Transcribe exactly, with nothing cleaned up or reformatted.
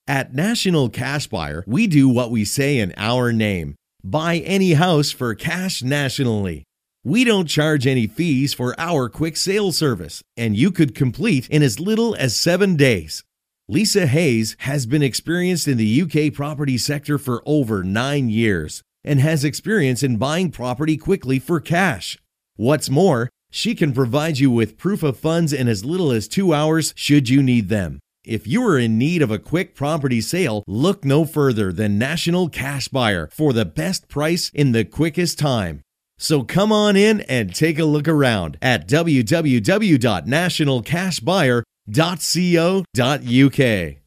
At National Cash Buyer, we do what we say in our name. Buy any house for cash nationally. We don't charge any fees for our quick sale service, and you could complete in as little as seven days. Lisa Hayes has been experienced in the U K property sector for over nine years and has experience in buying property quickly for cash. What's more, she can provide you with proof of funds in as little as two hours should you need them. If you are in need of a quick property sale, look no further than National Cash Buyer for the best price in the quickest time. So come on in and take a look around at w w w dot national cash buyer dot co dot u k.